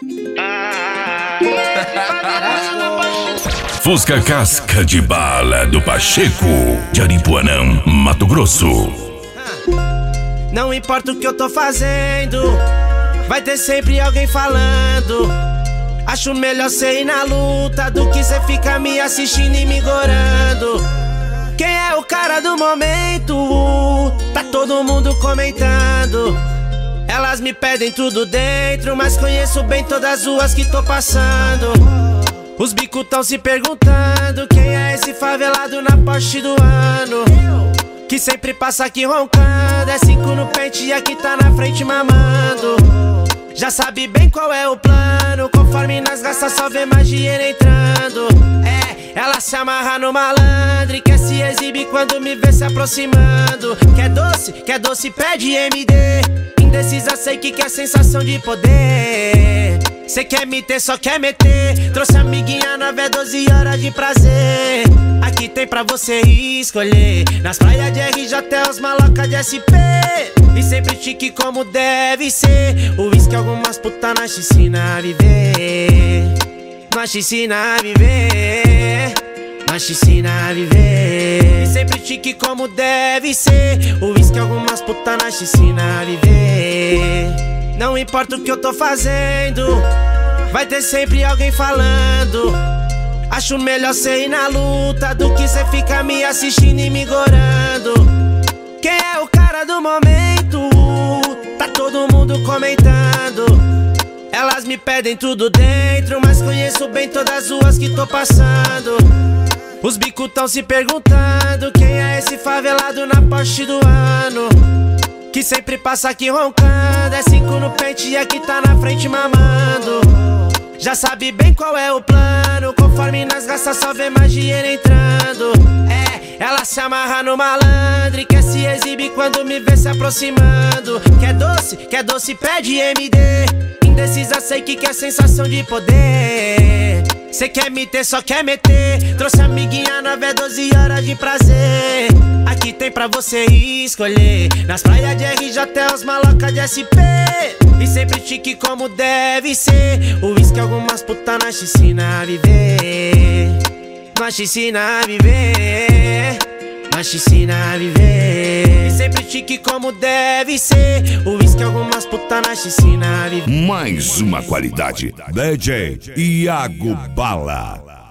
Fusca Casca de Bala do Pacheco, de Aripuanã, Mato Grosso. Não importa o que eu tô fazendo, vai ter sempre alguém falando. Acho melhor cê ir na luta do que cê ficar me assistindo e me gorando. Quem é o cara do momento? Tá todo mundo comentando. Elas me pedem tudo dentro, mas conheço bem todas as ruas que tô passando. Os bicos tão se perguntando quem é esse favelado na Porsche do ano, que sempre passa aqui roncando. É 5 no pente e aqui tá na frente mamando. Já sabe bem qual é o plano, conforme nas gastas só vê mais dinheiro entrando. Ela se amarra no malandro e quer se exibir quando me vê se aproximando. Quer doce, pede MD. Indecisa, sei que quer sensação de poder. Cê quer me ter, só quer meter. Trouxe amiguinha nova, 12 horas de prazer. Aqui tem pra você escolher. Nas praias de RJ até os malocas de SP. E sempre chique como deve ser. O uísque algumas putas nós te ensina a viver. Nós te ensina a viver. Nós te ensina a viver. E sempre chique como deve ser. O uísque algumas putas nós te ensina a viver. Não importa o que eu tô fazendo, vai ter sempre alguém falando. Acho melhor cê ir na luta do que cê ficar me assistindo e me gorando. Quem é o cara do momento? Tá todo mundo comentando. Elas me pedem tudo dentro, mas conheço bem todas as ruas que tô passando. Os bicos tão se perguntando quem é esse favelado na Porsche do ano, que sempre passa aqui roncando. É 5 no pente e aqui tá na frente mamando. Já sabe bem qual é o plano, conforme nas gastas só vê mais dinheiro entrando. Ela se amarra no malandro e quer se exibir quando me vê se aproximando. Quer doce, pede MD. Indecisa, sei que quer sensação de poder. Cê quer me ter, só quer meter. Trouxe amiguinha nova, 12 horas de prazer. Aqui tem pra você escolher. Nas praias de RJ até os malocas de SP. E sempre chique como deve ser. O uísque algumas putas nós te ensina a viver. Nós te ensina a viver. Nós te ensina a viver. E sempre chique como deve ser. O uísque algumas putas nós te ensina a viver. Mais uma qualidade, DJ Iago Bala.